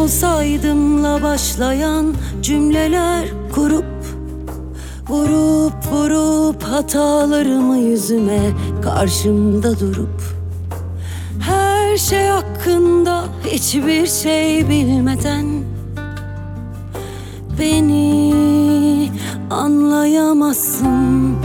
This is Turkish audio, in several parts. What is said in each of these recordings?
olsaydımla başlayan cümleler kurup vurup hatalarımı yüzüme karşımda durup her şey hakkında hiçbir şey bilmeden beni anlayamazsın.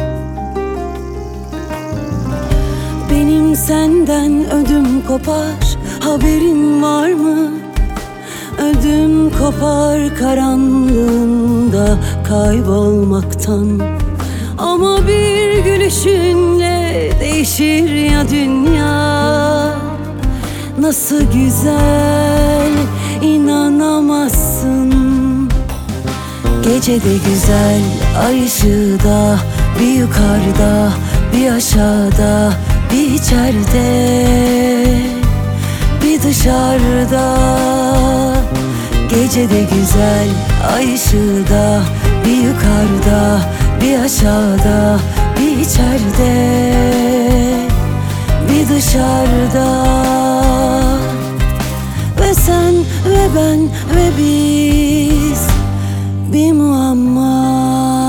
Benim senden ödüm kopar, haberin var mı? Ödüm kopar karanlığında kaybolmaktan. Ama bir gülüşünle değişir ya dünya. Nasıl güzel, inanamazsın. Gecede güzel, ay ışığı da, bir yukarıda, bir aşağıda, bir içeride, bir dışarıda. Gecede güzel, ay ışığı da, bir yukarıda, bir aşağıda, bir içeride, bir dışarıda. Ve sen ve ben ve biz bir muamma.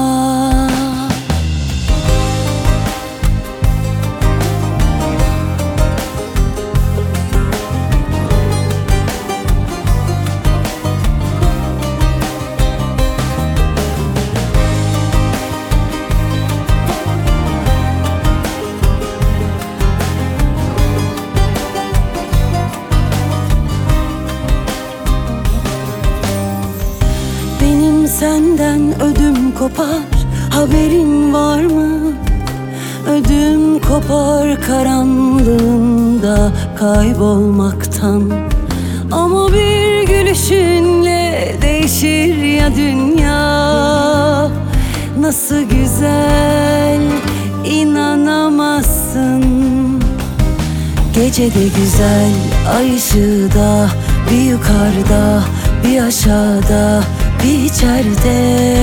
Senden ödüm kopar, haberin var mı? Ödüm kopar karanlığında kaybolmaktan. Ama bir gülüşünle değişir ya dünya. Nasıl güzel, inanamazsın. Gecede güzel, ay ışığı da, bir yukarıda, bir aşağıda, bir içeride,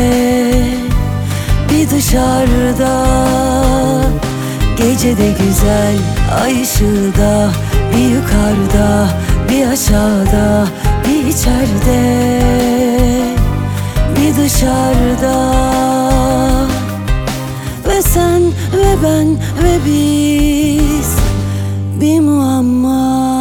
bir dışarıda. Gecede güzel, ay ışığı da, bir yukarıda, bir aşağıda, bir içeride, bir dışarıda. Ve sen ve ben ve biz bir muamma.